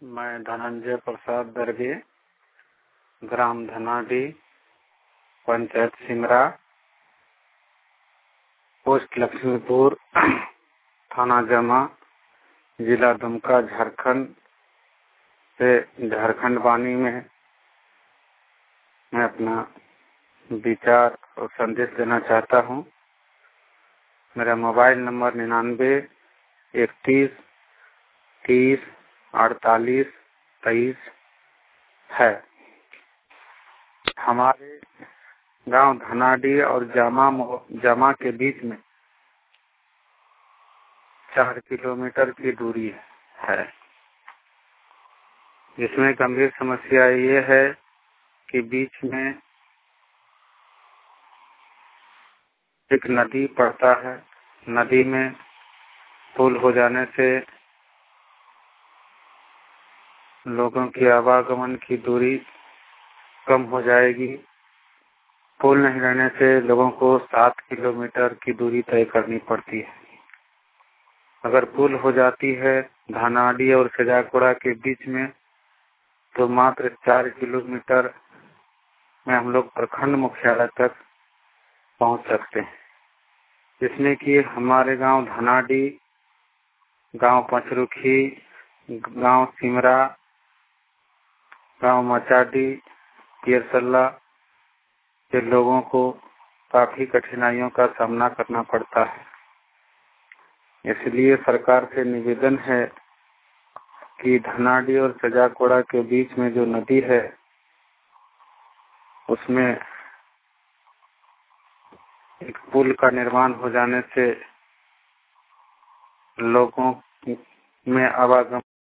मैं धनंजय प्रसाद दर्गे, ग्राम धनाडी, पंचायत सिमरा, पोस्ट लक्ष्मीपुर, थाना जमा, जिला दुमका, झारखंड से झारखंड वाणी में मैं अपना विचार और संदेश देना चाहता हूँ। मेरा मोबाइल नंबर 99 31 30 48 23 है। हमारे गांव धनाडी और जामा के बीच में 4 किलोमीटर की दूरी है। इसमें गंभीर समस्या ये है कि बीच में एक नदी पड़ता है। नदी में पुल हो जाने से लोगों की आवागमन की दूरी कम हो जाएगी। पुल नहीं रहने से लोगों को 7 किलोमीटर की दूरी तय करनी पड़ती है। अगर पुल हो जाती है धनाडी और सजाकोड़ा के बीच में तो मात्र 4 किलोमीटर में हम लोग प्रखंड मुख्यालय तक पहुंच सकते हैं। जिसमें कि हमारे गांव धनाडी, गांव पंचरुखी, गांव सिमरा, गांव मचाडी, पियरसल्ला के लोगों को काफी कठिनाइयों का सामना करना पड़ता है। इसलिए सरकार से निवेदन है कि धनाडी और सजाकोड़ा के बीच में जो नदी है उसमें एक पुल का निर्माण हो जाने से लोगों में आवागमन